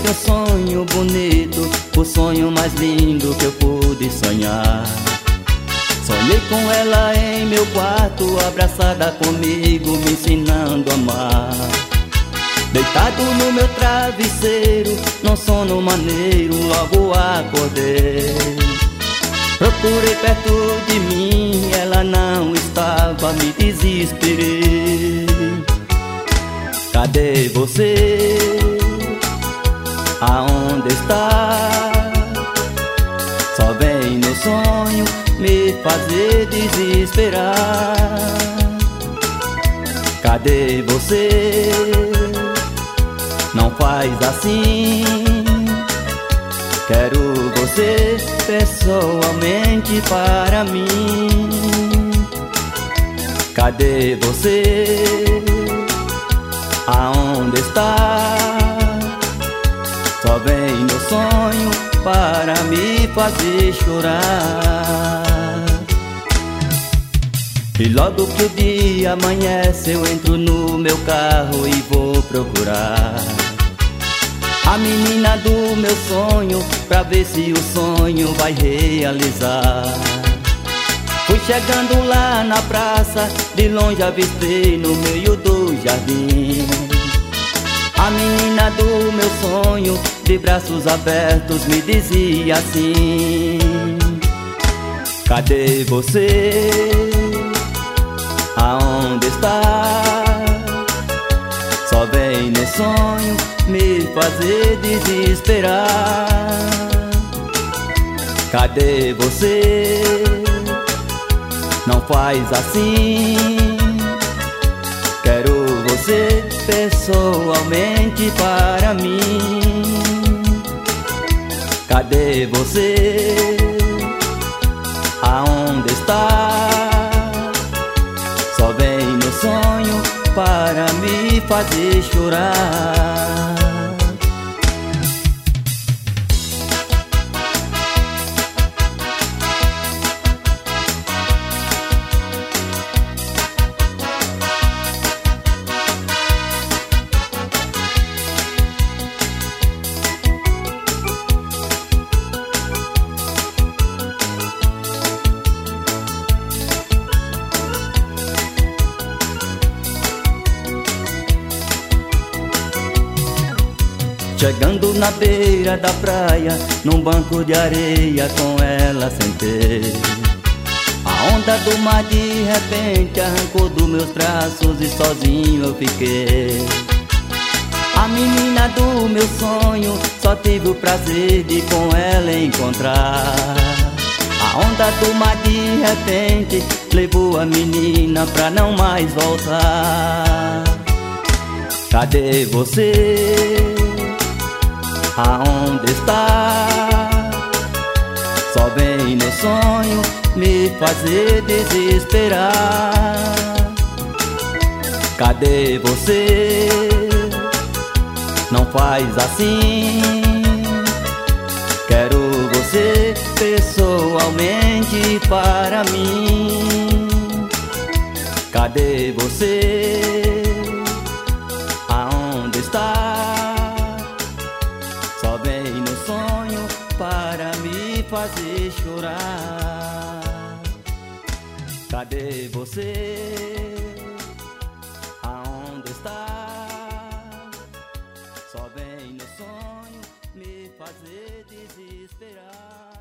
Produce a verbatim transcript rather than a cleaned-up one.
teu sonho bonito, o sonho mais lindo que eu pude sonhar. Sonhei com ela em meu quarto, abraçada comigo, me ensinando a amar. Deitado no meu travesseiro, num sono maneiro, logo acordei. Procurei perto de mim, ela não estava, me desesperei. Cadê você? Aonde está? Só vem no sonho me fazer desesperar. Cadê você? Não faz assim. Quero você pessoalmente para mim. Cadê você? Aonde está? Só vem no sonho para me fazer chorar. E logo que o dia amanhece, eu entro no meu carro e vou procurar a menina do meu sonho, pra ver se o sonho vai realizar. Fui chegando lá na praça, de longe avistei no meio do jardim a menina do meu sonho, de braços abertos me dizia assim: cadê você? Aonde está? Só vem no sonho me fazer desesperar. Cadê você? Não faz assim. Quero você pessoalmente para mim. Cadê você? Aonde está? Só vem no sonho para me fazer chorar. Chegando na beira da praia, num banco de areia com ela sentei. A onda do mar de repente arrancou dos meus braços e sozinho eu fiquei. A menina do meu sonho, só tive o prazer de com ela encontrar. A onda do mar de repente levou a menina pra não mais voltar. Cadê você? Aonde está? Só vem no sonho me fazer desesperar. Cadê você? Não faz assim. Quero você pessoalmente para mim. Cadê você? Aonde está? Só vem no sonho para me fazer chorar. Cadê você? Aonde está? Só vem no sonho me fazer desesperar.